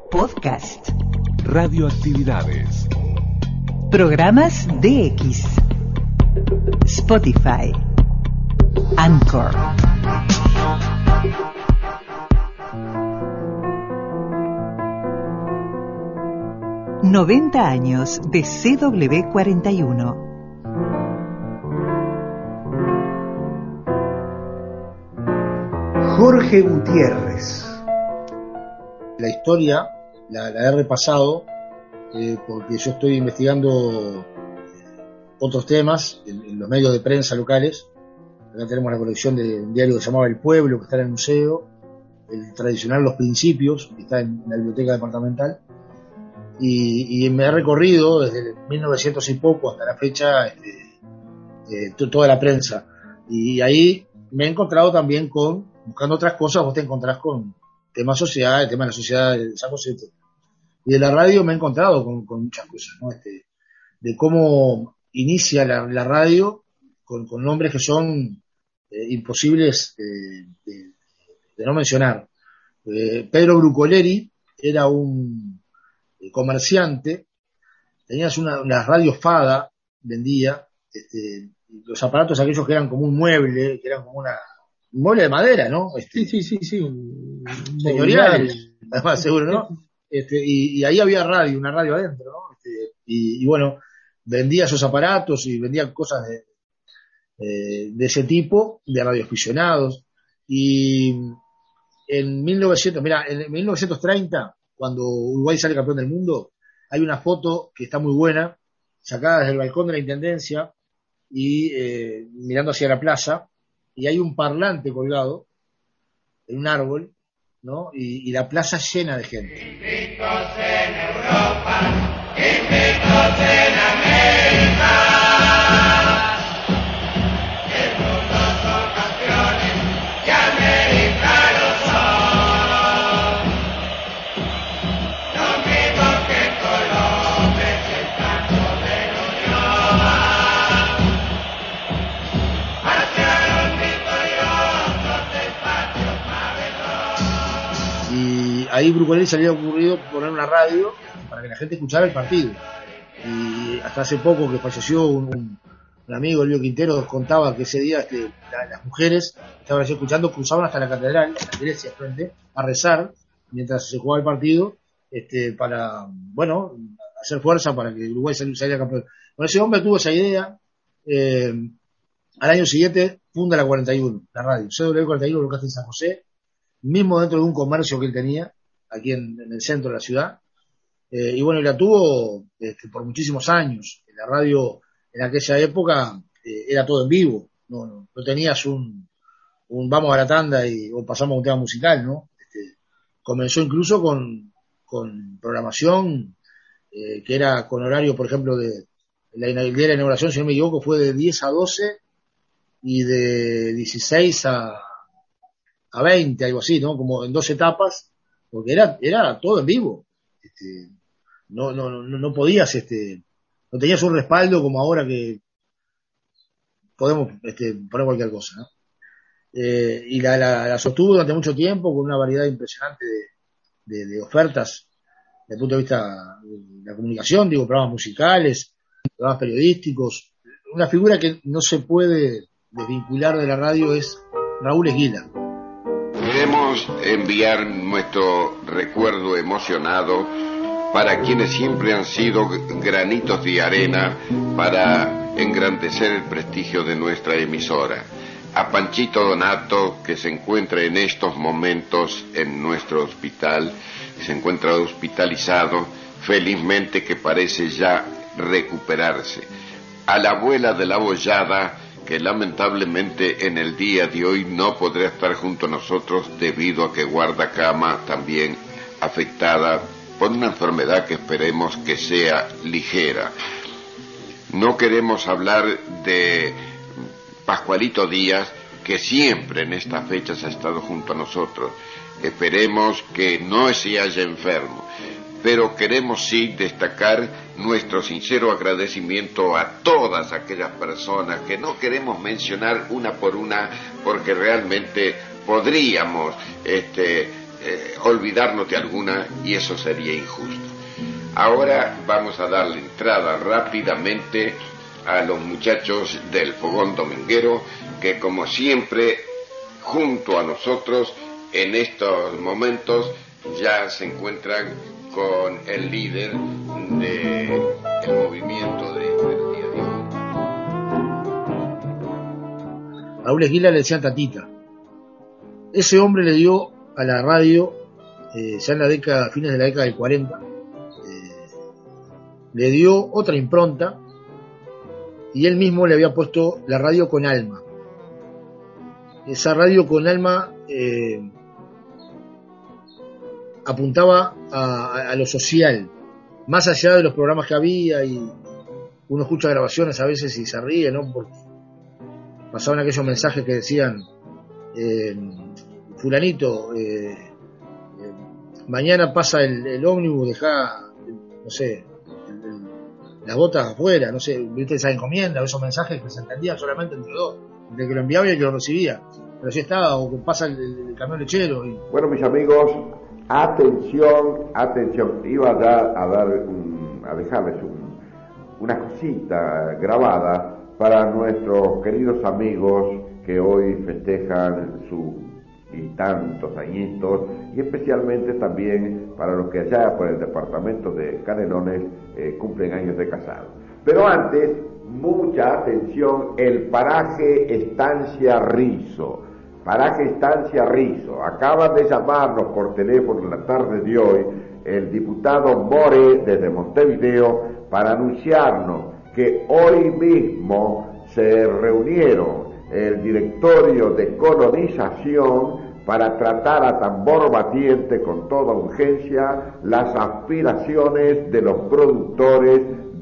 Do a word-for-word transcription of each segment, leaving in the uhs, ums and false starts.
Podcast. Radioactividades. Programas D X. Spotify. Anchor. noventa años de C W cuarenta y uno. Jorge Gutiérrez. La historia la, la he repasado eh, porque yo estoy investigando otros temas en, en los medios de prensa locales. Acá tenemos la colección de un diario que se llamaba El Pueblo, que está en el museo, el tradicional Los Principios, que está en la biblioteca departamental, y, y me he recorrido desde mil novecientos y poco hasta la fecha este, eh, t- toda la prensa, y ahí me he encontrado también con, buscando otras cosas, vos te encontrás con temas sociales, temas de la sociedad de San José, y de la radio me he encontrado con, con muchas cosas, ¿no? Este, de cómo inicia la, la radio con, con nombres que son eh, imposibles eh, de, de no mencionar. Eh, Pedro Brucoleri era un eh, comerciante, tenías una, una radio Fada, vendía este, los aparatos aquellos que eran como un mueble, que eran como una un mueble de madera, ¿no? Este, Sí, sí, sí, sí. Un... señoriales, además, seguro, ¿no? Este, y, y ahí había radio, una radio adentro, ¿no? Este, y, y bueno, vendía esos aparatos y vendía cosas de, eh, de ese tipo, de radioaficionados. Y en mil novecientos, mira, en mil novecientos treinta, cuando Uruguay sale campeón del mundo, hay una foto que está muy buena, sacada desde el balcón de la Intendencia y eh, mirando hacia la plaza, y hay un parlante colgado en un árbol, ¿no? Y, y la plaza llena de gente. Invictos en Europa, invictos en América, el mundo son campeones y América lo son. Lo mismo que Colombia es el canto de la unión. Marcharon victoriosos despachos más veloz. Y ahí Brucoleri se le había ocurrido poner una radio para que la gente escuchara el partido. Y hasta hace poco que falleció un, un, un amigo, Elvio Quintero, contaba que ese día este, la, las mujeres que estaban allí escuchando cruzaban hasta la catedral, la iglesia frente, a rezar mientras se jugaba el partido, este, para, bueno, hacer fuerza para que Uruguay saliera campeón. Bueno, ese hombre tuvo esa idea. Eh, al año siguiente funda la cuarenta y uno, la radio, C W cuarenta y uno, local en San José, mismo dentro de un comercio que él tenía, aquí en, en el centro de la ciudad. Eh, y bueno, y la tuvo este, por muchísimos años. La radio en aquella época eh, era todo en vivo, no, no, no tenías un, un vamos a la tanda y, o pasamos a un tema musical, ¿no? Este, comenzó incluso con, con programación eh, que era con horario, por ejemplo, de la, ina- el día de la inauguración, si no me equivoco, fue de diez a doce y de dieciséis a, a veinte, algo así, ¿no? Como en dos etapas, porque era, era todo en vivo. Este, no, no, no, no podías, este, no tenías un respaldo como ahora que podemos este, poner cualquier cosa, ¿no? Eh, y la, la, la sostuvo durante mucho tiempo con una variedad impresionante de, de, de ofertas desde el punto de vista de la comunicación, digo, programas musicales, programas periodísticos. Una figura que no se puede desvincular de la radio es Raúl Esguila. Queremos enviar nuestro recuerdo emocionado para quienes siempre han sido granitos de arena para engrandecer el prestigio de nuestra emisora. A Panchito Donato, que se encuentra en estos momentos en nuestro hospital, se encuentra hospitalizado, felizmente que parece ya recuperarse. A la abuela de la Bollada, que lamentablemente en el día de hoy no podrá estar junto a nosotros debido a que guarda cama también afectada por una enfermedad que esperemos que sea ligera. No queremos hablar de Pascualito Díaz, que siempre en estas fechas ha estado junto a nosotros. Esperemos que no se haya enfermo. Pero queremos sí destacar nuestro sincero agradecimiento a todas aquellas personas que no queremos mencionar una por una porque realmente podríamos este, eh, olvidarnos de alguna y eso sería injusto. Ahora vamos a darle entrada rápidamente a los muchachos del Fogón Dominguero, que como siempre, junto a nosotros, en estos momentos ya se encuentran con el líder del movimiento de Energía de Hoy. A Raúl Esguila le decían Tatita. Ese hombre le dio a la radio, eh, ya en la década, fines de la década del cuarenta, eh, le dio otra impronta, y él mismo le había puesto la radio con alma. Esa radio con alma eh, apuntaba a, a lo social, más allá de los programas que había, y uno escucha grabaciones a veces y se ríe, ¿no? Porque pasaban aquellos mensajes que decían eh, fulanito, eh, eh, mañana pasa el, el ómnibus, dejá, no sé, el, el, las botas afuera, no sé, viste esa encomienda, esos mensajes que se entendían solamente entre dos, de que lo enviaba y el que lo recibía, pero si estaba, o que pasa el, el, el camión lechero. Y... Bueno, mis amigos, atención, atención, iba ya a dar un, a dejarles un, una cosita grabada para nuestros queridos amigos que hoy festejan sus y tantos añitos, y especialmente también para los que allá por el departamento de Canelones eh, cumplen años de casado. Pero antes, mucha atención, el paraje Estancia Rizo. Paraje Estancia Rizo. Acaba de llamarnos por teléfono en la tarde de hoy el diputado More desde Montevideo para anunciarnos que hoy mismo se reunieron el directorio de colonización para tratar a tambor batiente con toda urgencia las aspiraciones de los productores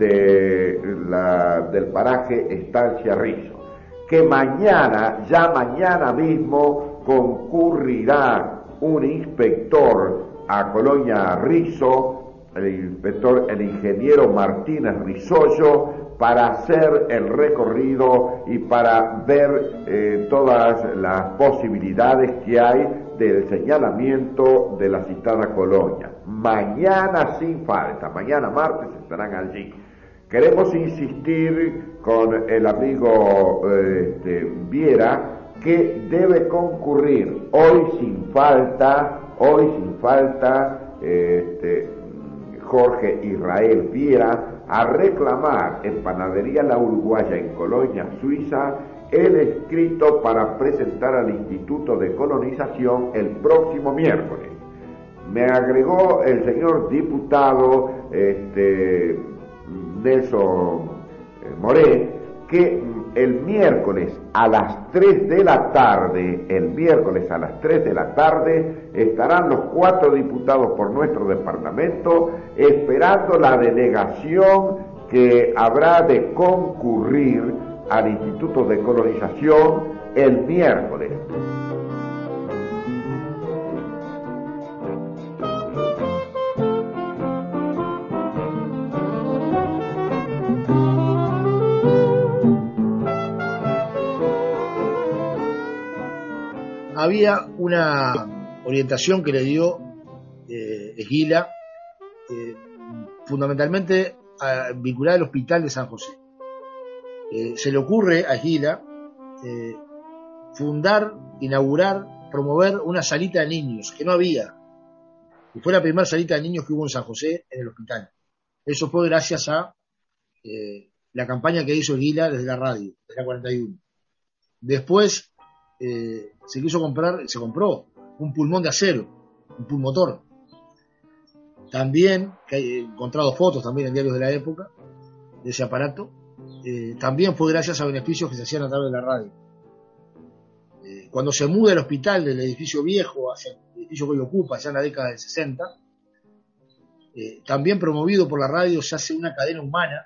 de la, del paraje Estancia Rizo, que mañana, ya mañana mismo, concurrirá un inspector a Colonia Rizo, el inspector, el ingeniero Martínez Risollo, para hacer el recorrido y para ver eh, todas las posibilidades que hay del señalamiento de la citada colonia. Mañana sin falta, mañana martes estarán allí. Queremos insistir con el amigo eh, este, Viera, que debe concurrir hoy sin falta, hoy sin falta, eh, este, Jorge Israel Viera, a reclamar en Panadería La Uruguaya en Colonia, Suiza, el escrito para presentar al Instituto de Colonización el próximo miércoles. Me agregó el señor diputado este, Nelson Moré que el miércoles a las tres de la tarde, el miércoles a las tres de la tarde, estarán los cuatro diputados por nuestro departamento esperando la delegación que habrá de concurrir al Instituto de Colonización el miércoles. Había una orientación que le dio eh, Esguila, eh, fundamentalmente a, vinculada al Hospital de San José. Eh, se le ocurre a Esguila eh, fundar, inaugurar, promover una salita de niños, que no había, y fue la primera salita de niños que hubo en San José en el hospital. Eso fue gracias a eh, la campaña que hizo Esguila desde la radio, desde la cuarenta y uno. Después eh, se quiso comprar, se compró un pulmón de acero, un pulmotor. También, que he encontrado fotos también en diarios de la época, de ese aparato, eh, también fue gracias a beneficios que se hacían a través de la radio. Eh, cuando se muda el hospital del edificio viejo hacia el edificio que hoy ocupa, ya en la década del sesenta, eh, también promovido por la radio, se hace una cadena humana,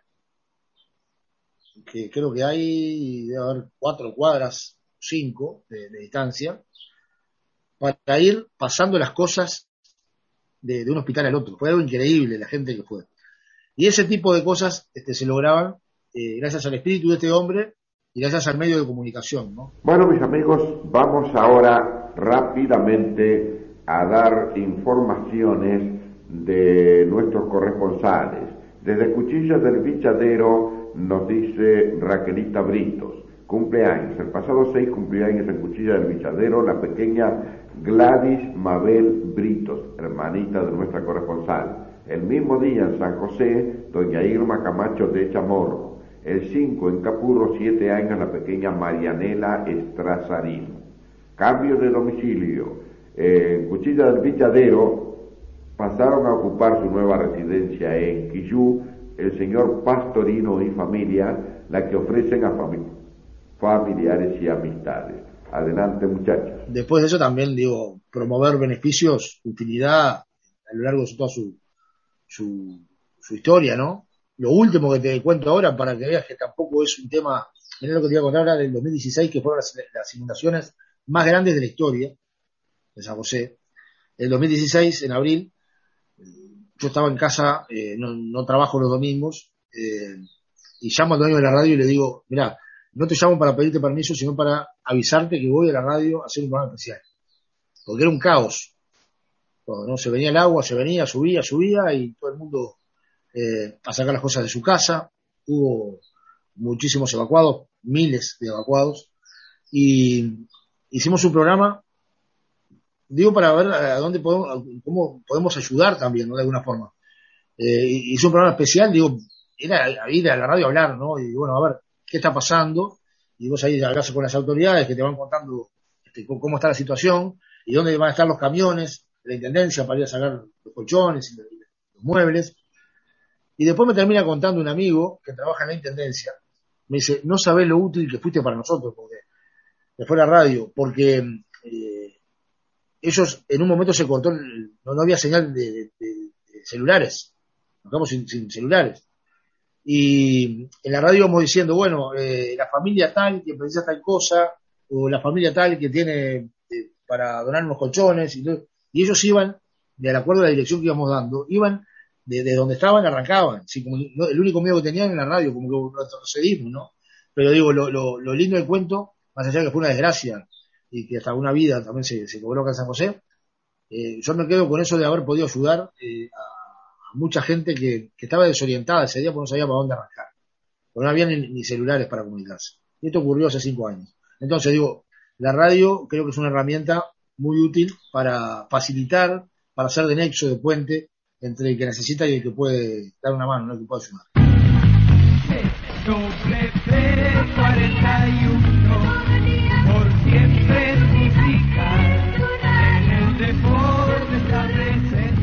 que creo que hay, debe haber cuatro cuadras, cinco de, de distancia, para ir pasando las cosas de, de un hospital al otro. Fue algo increíble la gente que fue. Y ese tipo de cosas este, se lograban eh, gracias al espíritu de este hombre y gracias al medio de comunicación, ¿no? Bueno, mis amigos, vamos ahora rápidamente a dar informaciones de nuestros corresponsales. Desde Cuchillas del Bichadero nos dice Raquelita Britos, cumpleaños, el pasado seis cumpleaños en Cuchillas del Bichadero la pequeña Gladys Mabel Britos, hermanita de nuestra corresponsal. El mismo día en San José, doña Irma Camacho de Chamorro. El cinco en Capurro, siete años, la pequeña Marianela Estrazarín. Cambio de domicilio. En eh, Cuchilla del Bichadero pasaron a ocupar su nueva residencia en Quillú el señor Pastorino y familia, la que ofrecen a fami- familiares y amistades. Adelante, muchachos. Después de eso también, digo, promover beneficios, utilidad a lo largo de toda su, su, su historia, ¿no? Lo último que te cuento ahora, para que veas que tampoco es un tema, mirá lo que te iba a contar ahora del dos mil dieciséis, que fueron las, las inundaciones más grandes de la historia de San José. El dos mil dieciséis, en abril, yo estaba en casa, eh, no, no trabajo los domingos, eh, y llamo al dueño de la radio y le digo, mirá, no te llamo para pedirte permiso, sino para avisarte que voy a la radio a hacer un programa especial. Porque era un caos. Bueno, ¿no? Se venía el agua, se venía, subía, subía, y todo el mundo eh, a sacar las cosas de su casa. Hubo muchísimos evacuados, miles de evacuados. Y hicimos un programa, digo, para ver a dónde podemos, cómo podemos ayudar también, ¿no? De alguna forma. Eh, hice un programa especial, digo, era ir a la radio a hablar, ¿no? Y bueno, a ver, qué está pasando, y vos ahí hablas con las autoridades que te van contando este, cómo está la situación y dónde van a estar los camiones de la intendencia para ir a sacar los colchones y los muebles. Y después me termina contando un amigo que trabaja en la intendencia, me dice, no sabés lo útil que fuiste para nosotros, porque después la radio, porque eh, ellos en un momento se cortó, el, no, no había señal de, de, de celulares, nos quedamos sin, sin celulares. Y en la radio íbamos diciendo, bueno, eh, la familia tal que precisa tal cosa, o la familia tal que tiene eh, para donar unos colchones, y, y ellos iban, de acuerdo a la dirección que íbamos dando, iban de, de donde estaban, arrancaban, ¿sí? Como no, el único miedo que tenían en la radio, como que retrocedimos, ¿no? Pero digo, lo, lo, lo lindo del cuento, más allá de que fue una desgracia, y que hasta una vida también se, se cobró acá en San José, eh, yo me quedo con eso de haber podido ayudar eh, a mucha gente que, que estaba desorientada ese día porque no sabía para dónde arrancar, porque no había ni, ni celulares para comunicarse. Y esto ocurrió hace cinco años. Entonces digo, la radio creo que es una herramienta muy útil para facilitar, para hacer de nexo, de puente entre el que necesita y el que puede dar una mano, ¿no? El que puede ayudar. cuarenta y uno, por siempre musical, en el deporte está presente.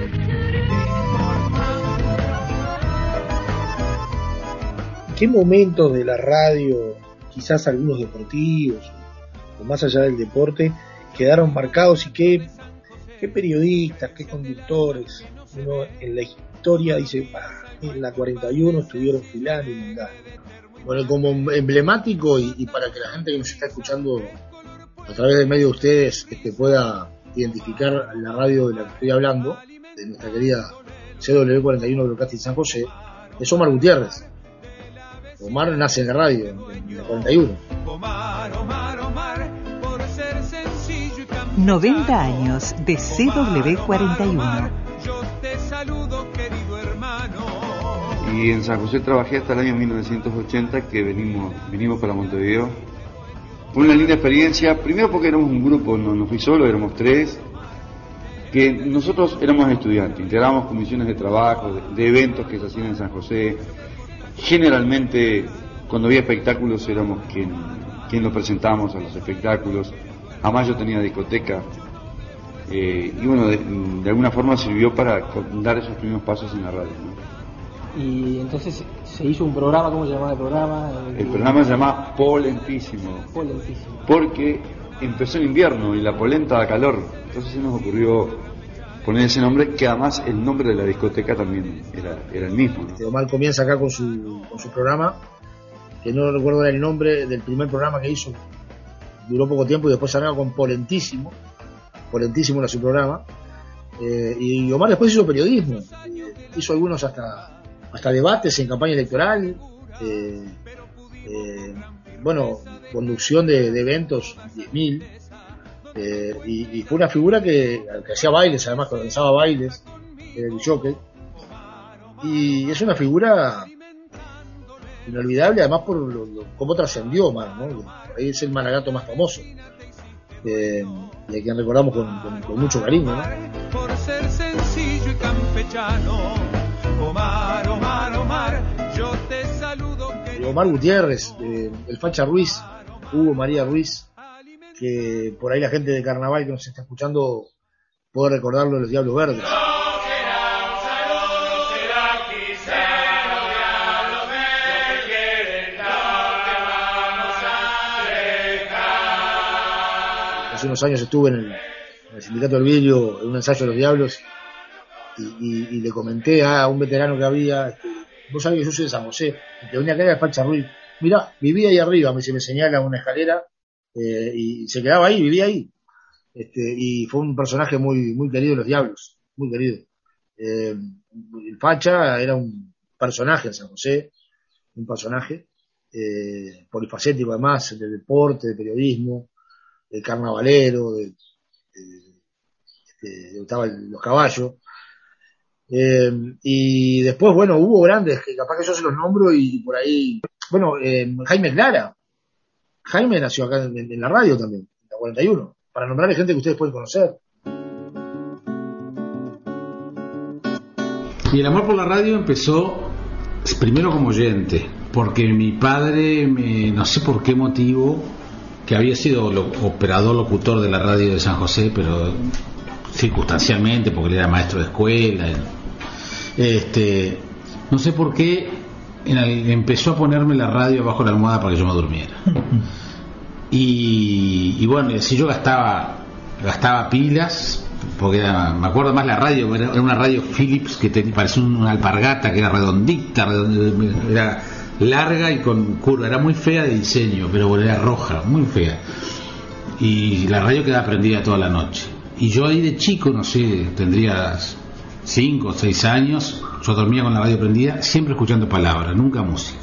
¿Qué momentos de la radio, quizás algunos deportivos, o más allá del deporte, quedaron marcados, y qué, qué periodistas, qué conductores, uno en la historia dice, ah, en la cuarenta y uno estuvieron filando y mandando? Bueno, como emblemático, y, y para que la gente que nos está escuchando a través del medio de ustedes este, pueda identificar la radio de la que estoy hablando, de nuestra querida C W cuarenta y uno Broadcasting San José, es Omar Gutiérrez. Omar nace en la radio, en la cuarenta y uno. noventa años de C W cuarenta y uno. Y en San José trabajé hasta el año mil novecientos ochenta, que venimos, vinimos para Montevideo. Fue una linda experiencia, primero porque éramos un grupo, no, no fui solo, éramos tres, que nosotros éramos estudiantes, integrábamos comisiones de trabajo, de, de eventos que se hacían en San José. Generalmente, cuando había espectáculos, éramos quien, quien lo presentábamos a los espectáculos. Además, yo tenía discoteca, eh, y bueno, de, de alguna forma sirvió para dar esos primeros pasos en la radio, ¿no? Y entonces se hizo un programa, ¿cómo se llamaba el programa? El, el programa se llama Polentísimo. Polentísimo. Porque empezó el invierno y la polenta da calor. Entonces se nos ocurrió poner ese nombre, que además el nombre de la discoteca también era, era el mismo, ¿no? Omar comienza acá con su, con su programa, que no recuerdo el nombre del primer programa que hizo, duró poco tiempo, y después arranca con Polentísimo. Polentísimo era su programa. Eh, y Omar después hizo periodismo, eh, hizo algunos hasta hasta debates en campaña electoral, eh, eh, bueno, conducción de, de eventos, diez mil, Eh, y, y fue una figura que, que hacía bailes, además que organizaba bailes, el jockey, y es una figura inolvidable, además por lo, lo, cómo trascendió más, ¿no? Por ahí es el Maragato más famoso, eh, y a quien recordamos con, con, con mucho cariño, ¿no? Por ser sencillo y campechano, Omar, Omar, Omar, yo te saludo. Y Omar Gutiérrez, eh, el Facha Ruiz, Hugo María Ruiz, que por ahí la gente de Carnaval que nos está escuchando puede recordarlo de los Diablos Verdes. Hace unos años estuve en el, en el Sindicato del Vidrio en un ensayo de los Diablos y, y, y le comenté a un veterano que había, este, vos sabés que yo soy de San José, el que venía acá era el Facha Ruiz, mirá, vivía ahí arriba, me, se me señala una escalera, eh, y se quedaba ahí, vivía ahí, este, y fue un personaje muy muy querido de los Diablos, muy querido. Eh, el Facha era un personaje en San José, un personaje eh, polifacético además, de deporte, de periodismo, de carnavalero, de, de, de, de gustaba los caballos. Eh, y después, bueno, hubo grandes, que capaz que yo se los nombro y por ahí, bueno, eh, Jaime Clara. Jaime nació acá en, en la radio también, en la cuarenta y uno, para nombrar gente que ustedes pueden conocer. Y el amor por la radio empezó primero como oyente, porque mi padre, me, no sé por qué motivo, que había sido lo, operador locutor de la radio de San José, pero circunstancialmente, porque él era maestro de escuela, este, no sé por qué en el, empezó a ponerme la radio bajo la almohada para que yo me durmiera. Y, y bueno, si yo gastaba gastaba pilas, porque era, me acuerdo más la radio, era, era una radio Philips que te, parecía una alpargata, que era redondita, redondita, era larga y con curva, era muy fea de diseño, pero bueno, era roja, muy fea, y la radio quedaba prendida toda la noche. Y yo ahí de chico, no sé, tendría cinco o seis años, yo dormía con la radio prendida, siempre escuchando palabras, nunca música.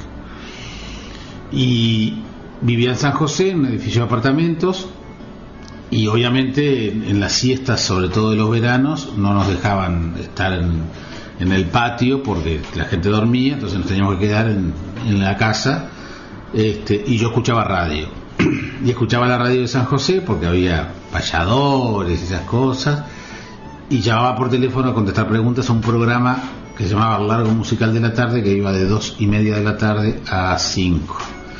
Y vivía en San José, en un edificio de apartamentos, y obviamente en las siestas, sobre todo de los veranos, no nos dejaban estar en, en el patio porque la gente dormía, entonces nos teníamos que quedar en, en la casa, este, y yo escuchaba radio. Y escuchaba la radio de San José porque había payadores y esas cosas, y llamaba por teléfono a contestar preguntas a un programa que se llamaba Largo Musical de la Tarde, que iba de dos y media de la tarde a cinco,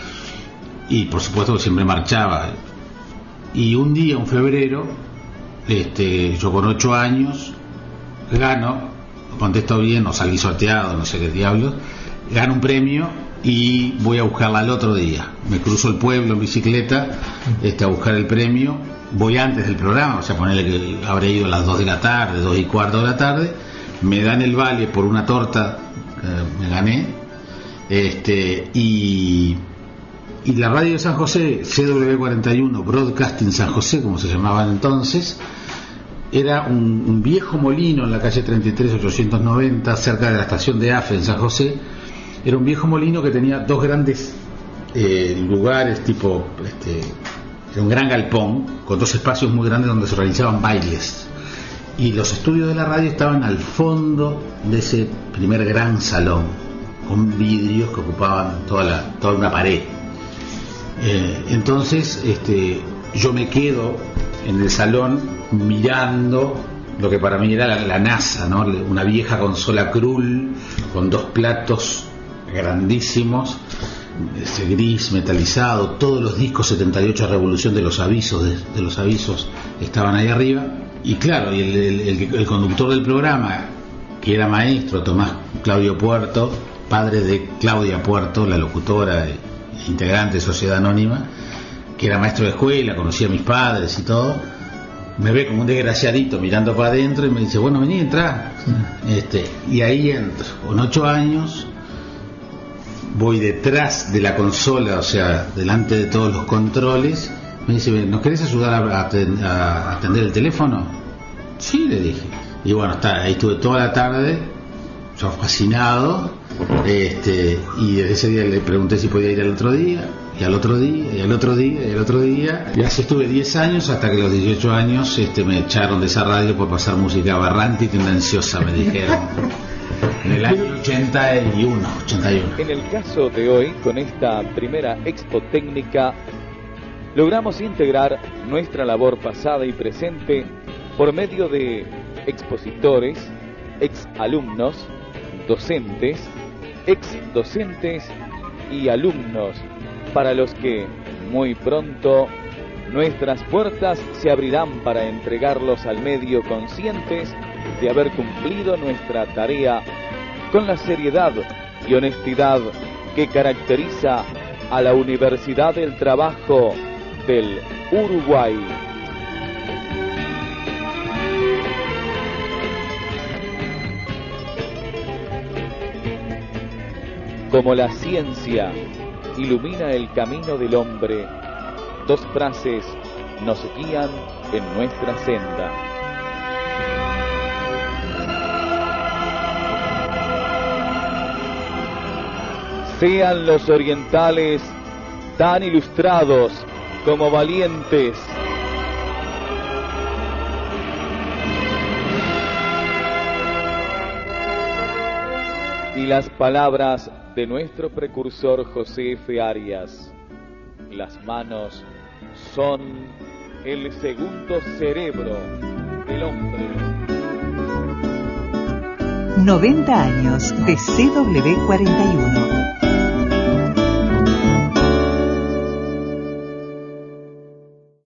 y por supuesto que siempre marchaba. Y un día, un febrero, este, yo con ocho años gano, contesto bien, o salí sorteado, no sé qué diablos, gano un premio y voy a buscarla al otro día. Me cruzo el pueblo en bicicleta, este, a buscar el premio. Voy antes del programa, o sea, ponerle que habré ido a las dos de la tarde, dos y cuarto de la tarde. Me dan el vale por una torta, eh, me gané, este, y y la radio de San José, C W cuarenta y uno, Broadcasting San José, como se llamaba entonces, era un, un viejo molino en la calle treinta y tres ochocientos noventa, cerca de la estación de A F E en San José. Era un viejo molino que tenía dos grandes eh, lugares, tipo, este, era un gran galpón con dos espacios muy grandes donde se realizaban bailes, y los estudios de la radio estaban al fondo de ese primer gran salón, con vidrios que ocupaban toda, la, toda una pared. Eh, entonces este, yo me quedo en el salón mirando lo que para mí era la, la NASA, ¿no? Una vieja consola Krull con dos platos grandísimos, ese gris metalizado, todos los discos setenta y ocho Revolución de los avisos de, de los avisos estaban ahí arriba, y claro, y el, el, el, el conductor del programa, que era maestro, Tomás Claudio Puerto, padre de Claudia Puerto, la locutora de, integrante de Sociedad Anónima, que era maestro de escuela, conocía a mis padres y todo, me ve como un desgraciadito mirando para adentro y me dice, bueno, vení, entrá. Este, y ahí entro, con ocho años, voy detrás de la consola, o sea, delante de todos los controles. Me dice, ¿nos querés ayudar a, a atender el teléfono? Sí, le dije. Y bueno, está, ahí estuve toda la tarde, yo fascinado, este, y desde ese día le pregunté si podía ir al otro día, y al otro día, y al otro día, y al otro día. Y así estuve diez años, hasta que a los dieciocho años este, me echaron de esa radio por pasar música aberrante y tendenciosa, me dijeron. En el año ochenta y uno. En el caso de hoy, con esta primera expo técnica, logramos integrar nuestra labor pasada y presente por medio de expositores, exalumnos, docentes, exdocentes y alumnos, para los que muy pronto nuestras puertas se abrirán para entregarlos al medio, conscientes de haber cumplido nuestra tarea con la seriedad y honestidad que caracteriza a la Universidad del Trabajo del Uruguay. Como la ciencia ilumina el camino del hombre, dos frases nos guían en nuestra senda. Sean los orientales tan ilustrados como valientes. Y las palabras de nuestro precursor José F. Arias: las manos son el segundo cerebro del hombre. noventa años de C W cuarenta y uno.